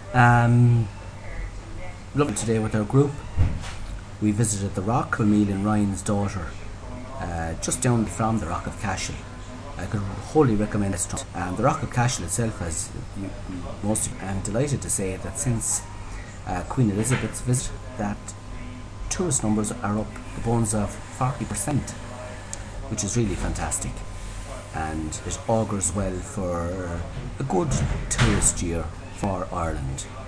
Lovely today with our group. We visited the Rock, Emil and Ryan's daughter, just down from the Rock of Cashel. I could wholly recommend it. The Rock of Cashel itself, as most, I'm delighted to say that since Queen Elizabeth's visit, that tourist numbers are up the bones of 40%, which is really fantastic, and it augurs well for a good tourist year for Ireland.